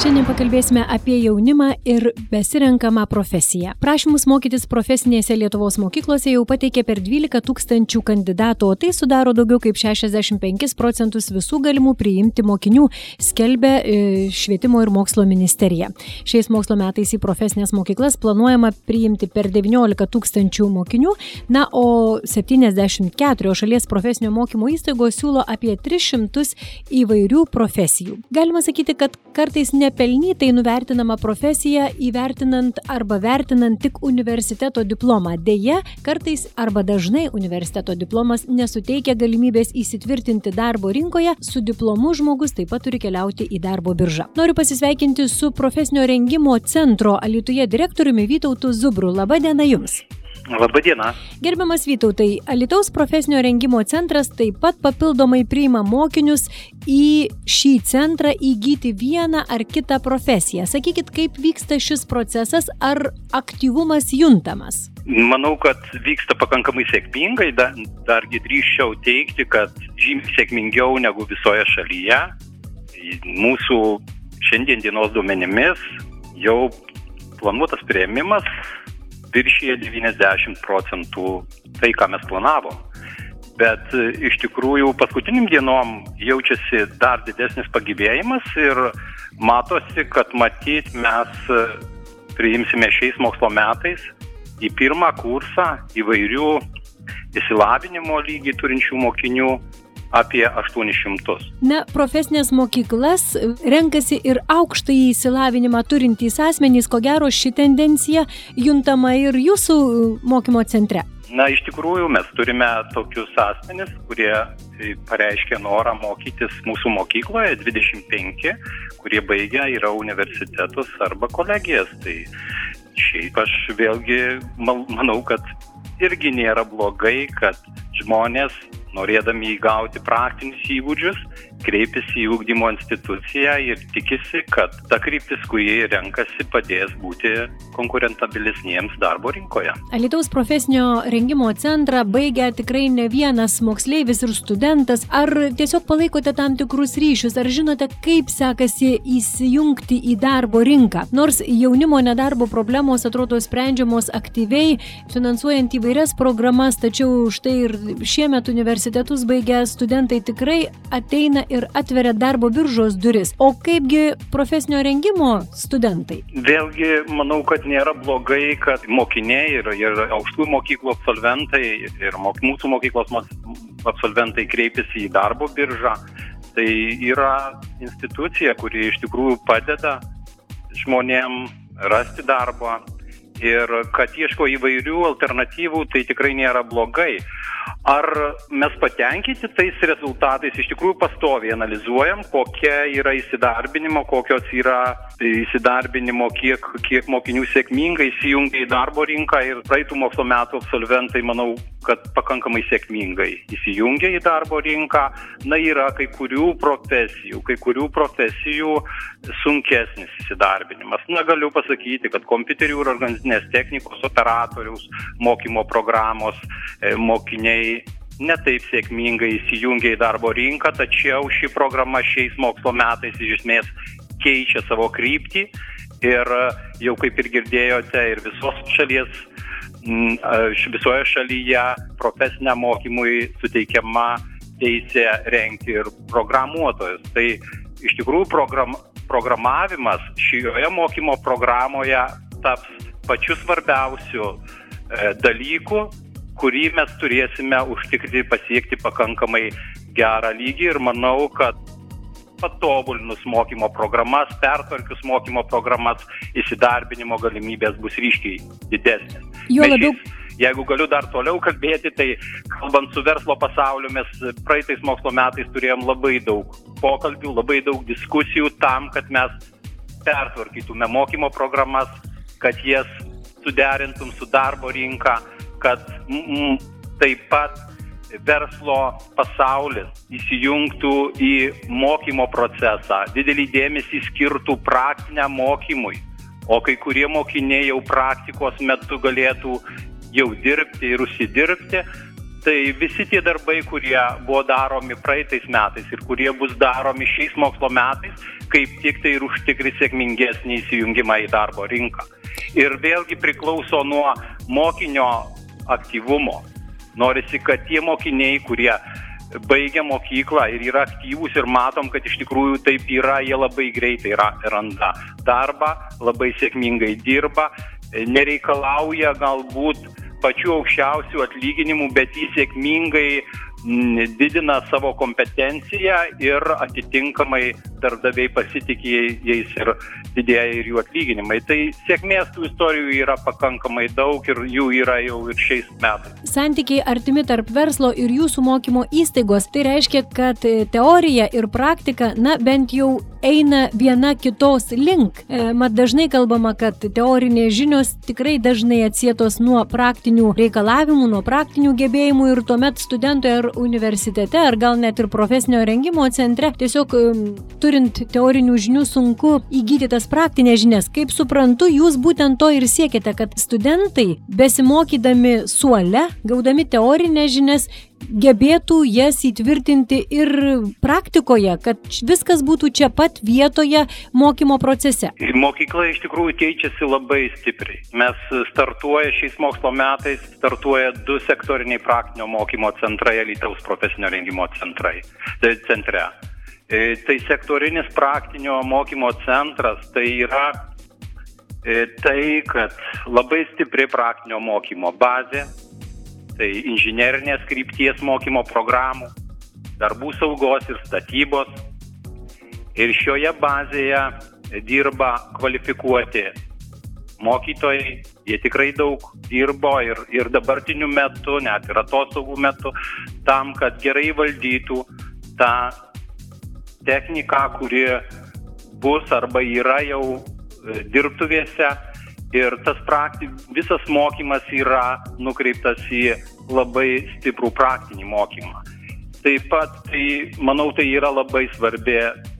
Šiandien pakalbėsime apie jaunimą ir besirenkamą profesiją. Prašymus mokytis profesinėse Lietuvos mokyklose jau pateikė per 12 000 kandidatų, o tai sudaro daugiau kaip 65% visų galimų priimti mokinių, skelbia Švietimo ir mokslo ministerija. Šiais mokslo metais į profesinės mokyklas planuojama priimti per 19 000 mokinių, o 74 šalies profesinio mokymo įstaigos siūlo apie 300 įvairių profesijų. Galima sakyti, kad kartais nepelnytai nuvertinama profesija įvertinant arba vertinant tik universiteto diplomą. Deja, kartais arba dažnai universiteto diplomas nesuteikia galimybės įsitvirtinti darbo rinkoje, su diplomu žmogus taip pat turi keliauti į darbo biržą. Noriu pasisveikinti su profesinio rengimo centro Alytuje direktoriumi Vytautu Zubru. Labą dieną jums. Labadiena. Gerbiamas Vytautai, Alytaus profesinio rengimo centras taip pat papildomai priima mokinius į šį centrą įgyti vieną ar kitą profesiją. Sakykit, kaip vyksta šis procesas, ar aktyvumas juntamas? Manau, kad vyksta pakankamai sėkmingai, dargi drįsčiau teigti, kad žymiai sėkmingiau negu visoje šalyje. Mūsų šiandien dienos duomenimis jau planuotas priėmimas viršyje 90% tai, ką mes planavom. Bet iš tikrųjų paskutiniam dienom jaučiasi dar didesnis pagyvėjimas ir matosi, kad matyt mes priimsime šiais mokslo metais į pirmą kursą įvairių išsilavinimo lygį turinčių mokinių apie 800. Profesinės mokyklas renkasi ir aukštąjį išsilavinimą turintys asmenys, ko gero ši tendencija juntama ir jūsų mokymo centre. Iš tikrųjų mes turime tokius asmenis, kurie pareiškė norą mokytis mūsų mokykloje, 25, kurie baigę yra universitetus arba kolegijas. Tai šiaip aš vėlgi manau, kad irgi nėra blogai, kad žmonės, norėdami įgauti praktinius įgūdžius, kreipiasi į ugdymo instituciją ir tikisi, kad ta kryptis, kurį renkasi, padės būti konkurentabilisniems darbo rinkoje. Alytaus profesinio rengimo centrą baigia tikrai ne vienas moksleivis ir studentas. Ar tiesiog palaikote tam tikrus ryšius? Ar žinote, kaip sekasi įsijungti į darbo rinką? Nors jaunimo nedarbo problemos atrodo sprendžiamos aktyviai, finansuojant įvairias programas, tačiau štai ir šiemet universitetus baigę studentai tikrai ateina ir atveria darbo biržos duris. O kaipgi profesinio rengimo studentai? Vėlgi, manau, kad nėra blogai, kad mokiniai ir aukštųjų mokyklų absolventai ir mūsų mokyklos absolventai kreipiasi į darbo biržą. Tai yra institucija, kuri iš tikrųjų padeda žmonėm rasti darbą ir kad ieško įvairių alternatyvų, tai tikrai nėra blogai. Ar mes patenkinti tais rezultatais? Iš tikrųjų pastoviai analizuojam, kokia yra įsidarbinimo, kokios yra įsidarbinimo, kiek mokinių sėkmingai įsijungia į darbo rinką ir praeitų mokslo metų absolventai, manau, kad pakankamai sėkmingai įsijungia į darbo rinką. Yra kai kurių profesijų sunkesnis įsidarbinimas. Galiu pasakyti, kad kompiuterių ir organizinės technikos operatoriaus mokymo programos mokiniai netaip sėkmingai įsijungia į darbo rinką, tačiau ši programa šiais mokslo metais iš esmės keičia savo kryptį ir jau kaip ir girdėjote ir visoje šalyje profesiniam mokymui suteikiama teisė rengti ir programuotojus. Tai iš tikrųjų programavimas šioje mokymo programoje taps pačiu svarbiausiu dalyku, kurį mes turėsime užtikrinti pasiekti pakankamai gerą lygį ir manau, kad patobulinus mokymo programas, pertvarkius mokymo programas, įsidarbinimo galimybės bus ryškiai didesnės. Jeigu galiu dar toliau kalbėti, tai kalbant su verslo pasauliu, mes praeitais mokslo metais turėjom labai daug pokalbių, labai daug diskusijų tam, kad mes pertvarkytume mokymo programas, kad jas suderintum su darbo rinka, kad taip pat verslo pasaulis įsijungtų į mokymo procesą, didelį dėmesį skirtų praktiniam mokymui, o kai kurie mokiniai jau praktikos metu galėtų jau dirbti ir užsidirbti, Tai visi tie darbai, kurie buvo daromi praeitais metais ir kurie bus daromi šiais mokslo metais, kaip tik tai ir užtikri sėkmingesnį įsijungimą į darbo rinką. Ir vėlgi priklauso nuo mokinio aktyvumo. Norisi, kad tie mokiniai, kurie baigia mokyklą ir yra aktyvūs ir matom, kad iš tikrųjų taip yra, jie labai greitai randa darbą, labai sėkmingai dirba, nereikalauja galbūt pačių aukščiausių atlyginimų, bet jis sėkmingai didina savo kompetenciją ir atitinkamai darbdaviai pasitikė jais ir didėja ir jų atlyginimai. Tai sėkmės tų istorijų yra pakankamai daug ir jų yra jau ir šiais metais. Santykiai artimi tarp verslo ir jūsų mokymo įstaigos. Tai reiškia, kad teorija ir praktika, bent jau eina viena kitos link. Mat dažnai kalbama, kad teorinės žinios tikrai dažnai atsietos nuo praktinių reikalavimų, nuo praktinių gebėjimų ir tuomet studentui ar universitete, ar gal net ir profesinio rengimo centre, tiesiog turint teorinių žinių sunku įgyti tas praktinės žinias. Kaip suprantu, jūs būtent to ir siekite, kad studentai besimokydami suole, gaudami teorinės žinias, gebėtų jas įtvirtinti ir praktikoje, kad viskas būtų čia pat vietoje mokymo procese. Mokykla iš tikrųjų keičiasi labai stipriai. Mes šiais mokslo metais startuoja 2 sektoriniai praktinio mokymo centrai, Alytaus profesinio rengimo centre. Tai sektorinis praktinio mokymo centras tai yra tai, kad labai stipri praktinio mokymo bazė, tai inžinerinės krypties mokymo programų, darbų saugos ir statybos. Ir šioje bazėje dirba kvalifikuoti mokytojai, jie tikrai daug dirbo ir dabartiniu metu, net ir atostogų metu, tam, kad gerai valdytų tą techniką, kuri bus arba yra jau dirbtuvėse. Ir tas visas mokymas yra nukreiptas į labai stiprų praktinį mokymą. Taip pat, manau, tai yra labai svarbi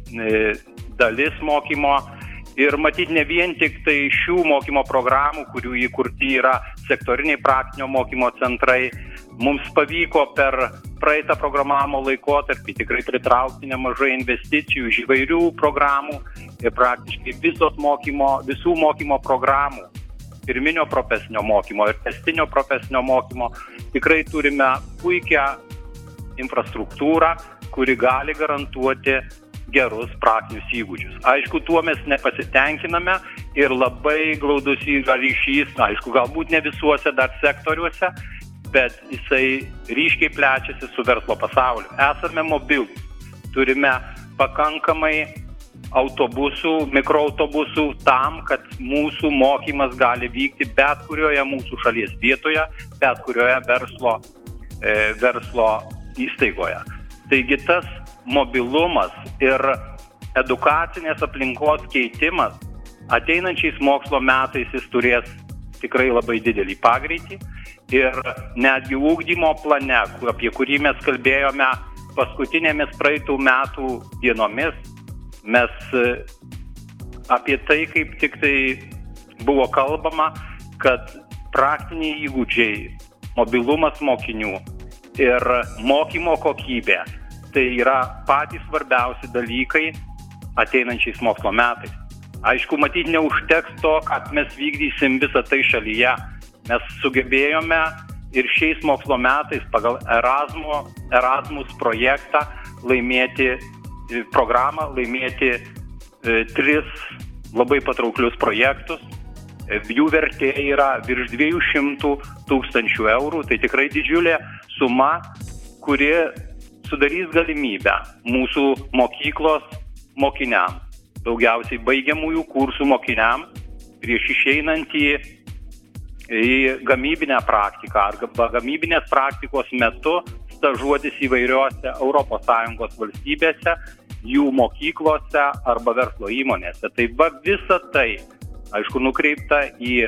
dalis mokymo ir matyti ne vien tik tai šių mokymo programų, kurių įkurti yra sektoriniai praktinio mokymo centrai. Mums pavyko per praeitą programavimo laikotarpį tikrai pritraukti nemažai investicijų iš įvairių programų ir praktiškai visų mokymo programų, pirminio profesinio mokymo ir testinio profesinio mokymo, tikrai turime puikią infrastruktūrą, kuri gali garantuoti gerus praktinius įgūdžius. Aišku, tuo mes nepasitenkiname ir labai glaudus yra ryšys, aišku, galbūt ne visuose dar sektoriuose, bet jisai ryškiai plečiasi su verslo pasauliu. Esame mobilūs, turime pakankamai autobusų, mikroautobusų tam, kad mūsų mokymas gali vykti bet kurioje mūsų šalies vietoje, bet kurioje verslo įstaigoje. Taigi tas mobilumas ir edukacinės aplinkos keitimas ateinančiais mokslo metais jis turės tikrai labai didelį pagreitį ir netgi ugdymo plane, apie kurį mes kalbėjome paskutinėmis praeitų metų dienomis, mes apie tai kaip tik tai buvo kalbama, kad praktiniai įgūdžiai, mobilumas mokinių ir mokymo kokybė tai yra patys svarbiausi dalykai ateinančiais mokslo metais. Aišku, matyti neužteks to, kad mes vykdysim visą tai šalyje. Mes sugebėjome ir šiais mokslo metais pagal Erasmus projektą laimėti 3 labai patrauklius projektus. Jų vertė yra virš 200 000 eurų. Tai tikrai didžiulė suma, kuri sudarys galimybę mūsų mokyklos mokiniams, daugiausiai baigiamųjų kursų mokiniams, prieš išeinant į gamybinę praktiką arba gamybinės praktikos metu stažuotis įvairiose ES valstybėse, jų mokyklose arba verslo įmonėse. Tai visa tai, aišku, nukreipta į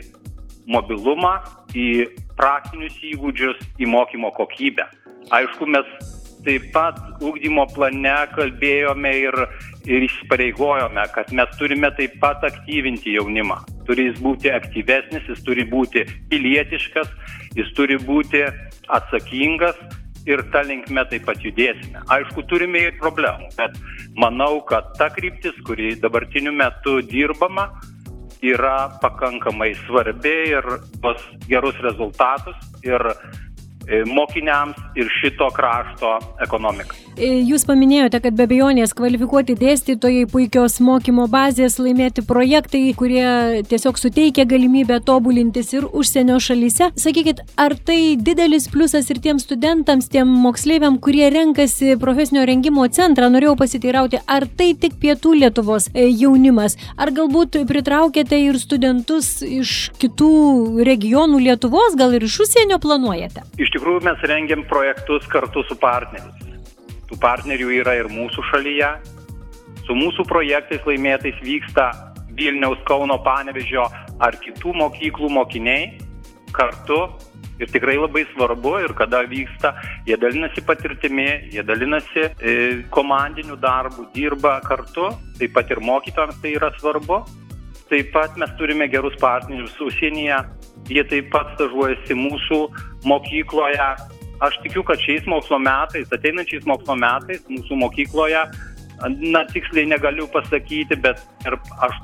mobilumą, į praktinius įgūdžius, į mokymo kokybę. Aišku, mes taip pat ugdymo plane kalbėjome ir įsipareigojome, kad mes turime taip pat aktyvinti jaunimą. Turi jis būti aktyvesnis, jis turi būti pilietiškas, jis turi būti atsakingas ir ta linkme taip pat judėsime. Aišku, turime ir problemų, bet manau, kad ta kryptis, kuri dabartiniu metu dirbama, yra pakankamai svarbi ir bus gerus rezultatus ir mokiniams ir šito krašto ekonomikai. Jūs paminėjote, kad be abejonės kvalifikuoti dėstytojai, puikios mokymo bazės, laimėti projektai, kurie tiesiog suteikia galimybę tobulintis ir užsienio šalyse. Sakykit, ar tai didelis pliusas ir tiems studentams, tiem moksleiviam, kurie renkasi profesinio rengimo centrą? Norėjau pasiteirauti, ar tai tik pietų Lietuvos jaunimas? Ar galbūt pritraukėte ir studentus iš kitų regionų Lietuvos, gal ir iš užsienio planuojate? Iš tikrųjų, mes rengiam projektus kartu su partneriais. Tų partnerių yra ir mūsų šalyje. Su mūsų projektais laimėtais vyksta Vilniaus, Kauno, Panevėžio ar kitų mokyklų mokiniai kartu. Ir tikrai labai svarbu, ir kada vyksta, jie dalinasi patirtimi, jie dalinasi komandiniu darbu, dirba kartu. Taip pat ir mokytojams tai yra svarbu. Taip pat mes turime gerus partnerius užsienyje. Jie taip pat stažuojasi mūsų mokykloje. Aš tikiu, kad šiais mokslo metais, ateinančiais mokslo metais mūsų mokykloje, tiksliai negaliu pasakyti, bet ir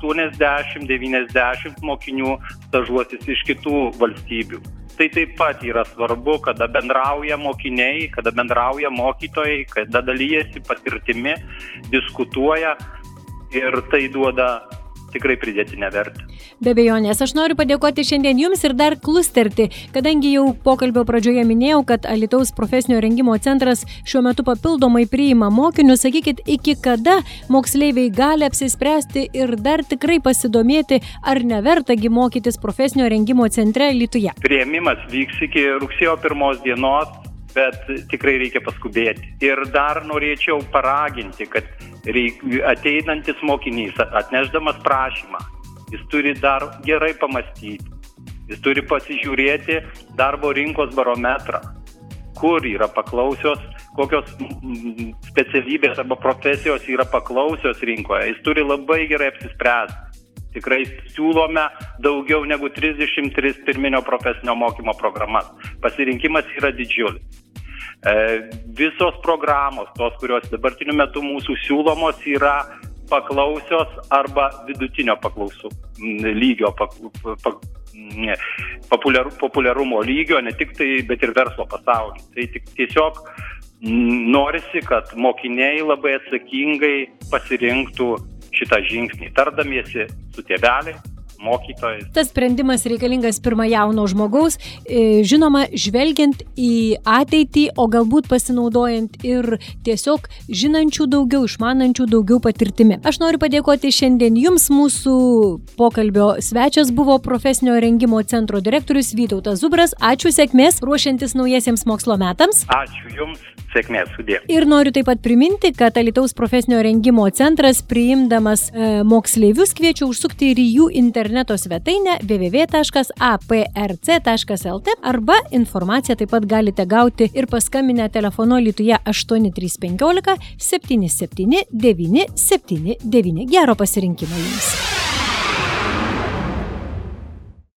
80-90 mokinių stažuosis iš kitų valstybių. Tai taip pat yra svarbu, kada bendrauja mokiniai, kada bendrauja mokytojai, kada dalyjasi patirtimi, diskutuoja ir tai duoda tikrai pridėtinę vertę. Be abejonės, aš noriu padėkoti šiandien jums ir dar klusterti, kadangi jau pokalbio pradžioje minėjau, kad Alytaus profesinio rengimo centras šiuo metu papildomai priima mokinius. Sakykit, iki kada moksleiviai gali apsispręsti ir dar tikrai pasidomėti, ar nevertagi mokytis profesinio rengimo centre Alytuje? Priėmimas vyks iki rugsėjo 1 dienos, bet tikrai reikia paskubėti. Ir dar norėčiau paraginti, kad ateinantis mokinys, atnešdamas prašymą, jis turi dar gerai pamastyti, jis turi pasižiūrėti darbo rinkos barometrą, kur yra paklausios, kokios specialybės arba profesijos yra paklausios rinkoje. Jis turi labai gerai apsispręsti. Tikrai siūlome daugiau negu 33 pirminio profesinio mokymo programas. Pasirinkimas yra didžiulis. Visos programos, tos, kurios dabartiniu metu mūsų siūlomos, yra paklausios arba vidutinio paklausų lygio, populiarumo lygio, ne tik tai, bet ir verslo pasaulyje. Tai tiesiog norisi, kad mokiniai labai atsakingai pasirinktų šitą žingsnį, tardamiesi su tėveliais, mokytojais. Tas sprendimas reikalingas pirma jauno žmogaus, žinoma, žvelgiant į ateitį, o galbūt pasinaudojant ir tiesiog žinančių daugiau, išmanančių daugiau patirtimi. Aš noriu padėkoti šiandien jums. Mūsų pokalbio svečias buvo profesinio rengimo centro direktorius Vytautas Zubras. Ačiū, sėkmės ruošiantis naujiesiems mokslo metams. Ačiū jums. Sėkmės, sudie. Ir noriu taip pat priminti, kad Alytaus profesinio rengimo centras, priimdamas moksleivius, kviečia užsukti ir į jų interneto svetainę www.aprc.lt arba informaciją taip pat galite gauti ir paskambinę telefonu Alytuje 8315 77 979. Gero pasirinkimo jums.